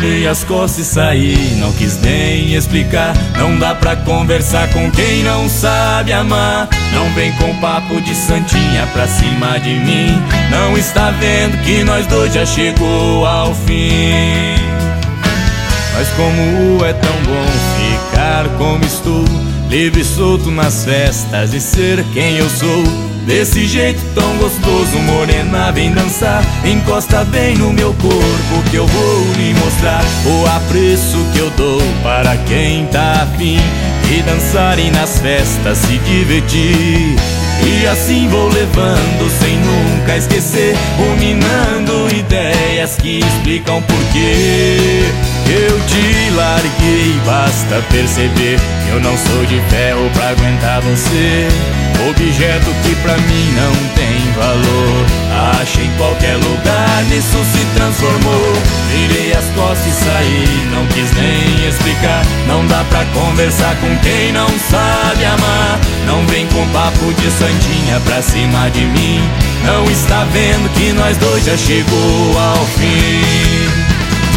Virei as costas e saí, não quis nem explicar. Não dá pra conversar com quem não sabe amar. Não vem com papo de santinha pra cima de mim. Não está vendo que nós dois já chegou ao fim. Mas como é tão bom ficar como estou, livre e solto nas festas e ser quem eu sou. Desse jeito tão gostoso, morena, vem dançar. Encosta bem no meu corpo que eu vou lhe mostrar o apreço que eu dou para quem tá afim de dançarem nas festas, se divertir. E assim vou levando sem nunca esquecer, ruminando ideias que explicam porquê eu te larguei. Basta perceber que eu não sou de ferro pra aguentar você, objeto que pra mim não tem valor. Acha em qualquer lugar, nisso se transformou. Virei as costas e saí, não quis nem explicar. Não dá pra conversar com quem não sabe amar. Não vem com papo de santinha pra cima de mim. Não está vendo que nós dois já chegou ao fim.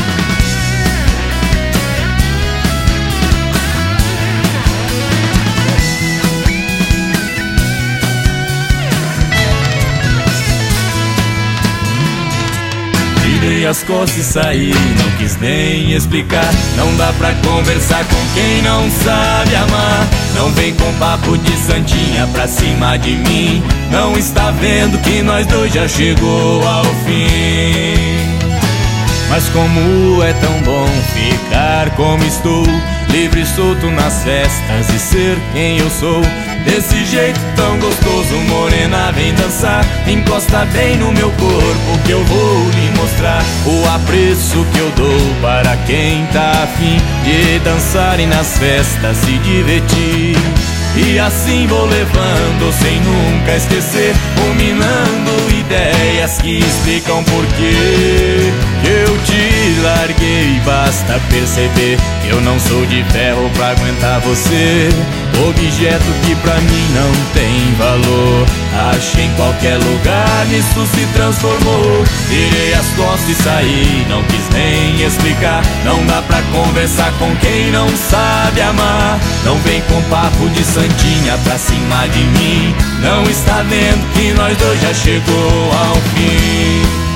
Virei as costas e saí, não quis nem explicar. Não dá pra conversar com quem não sabe amar. Não vem com papo de santinha pra cima de mim. Não está vendo que nós dois já chegou ao fim. Mas como é tão bom ficar como estou, livre e solto nas festas e ser quem eu sou. Desse jeito tão gostoso, morena, vem dançar. Encosta bem no meu corpo que eu vou lhe mostrar o apreço que eu dou para quem tá afim de dançarem nas festas, se divertir. E assim vou levando sem nunca esquecer, ruminando ideias que explicam porquê eu te larguei. Basta perceber que eu não sou de ferro pra aguentar você, objeto que pra mim não tem valor. Acha em qualquer lugar, nisso se transformou. Virei as costas e saí, não quis nem explicar. Não dá pra conversar com quem não sabe amar. Não vem com papo de santinha pra cima de mim. Não está vendo que nós dois já chegou ao fim.